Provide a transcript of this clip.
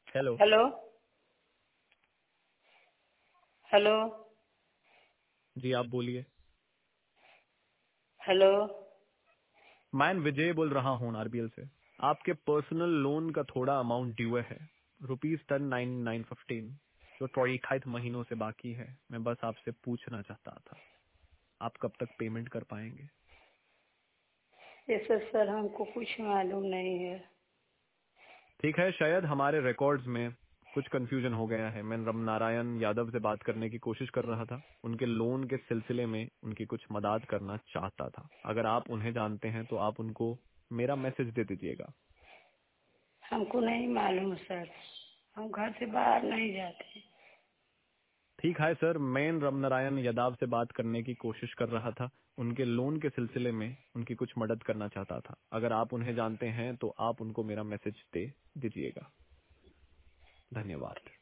Hello. Hello. Hello. जी आप बोलिए। Hello. मैं विजय बोल रहा हूँ आरबीएल से। आपके पर्सनल लोन का थोड़ा अमाउंट ड्यू है, ₹10,915, जो 28 महीनों से बाकी है। मैं बस आपसे पूछना चाहता था, आप कब तक पेमेंट कर पाएंगे? ऐसा सर हमको कुछ मालूम नहीं है। ठीक है, शायद हमारे रिकॉर्ड्स में कुछ कंफ्यूजन हो गया है। मैं रम नारायण यादव से बात करने की कोशिश कर रहा था, उनके लोन के सिलसिले में उनकी कुछ मदद करना चाहता था। अगर आप उन्हें जानते हैं तो आप उनको मेरा मैसेज दे दीजिएगा। हमको नहीं मालूम सर, हम घर से बाहर नहीं जाते। ठीक है सर, मैं रम नारायण यादव से बात करने की कोशिश कर रहा था, उनके लोन के सिलसिले में उनकी कुछ मदद करना चाहता था। अगर आप उन्हें जानते हैं तो आप उनको मेरा मैसेज दे दीजिएगा। धन्यवाद।